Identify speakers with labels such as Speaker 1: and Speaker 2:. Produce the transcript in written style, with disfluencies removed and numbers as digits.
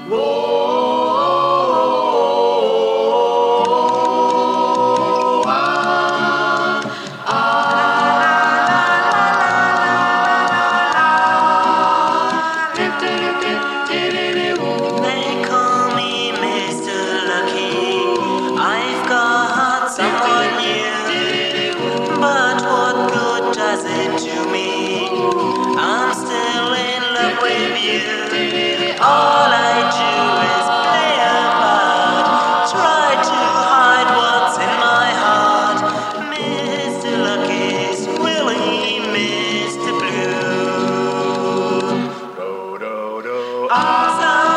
Speaker 1: They call me Mr. Lucky. I've got someone new. But what good does it do me? I'm still in love with you. All I do is play a part, try to hide what's in my heart. Mr. Lucky's Willie, Mr. Blue. Do, do, do.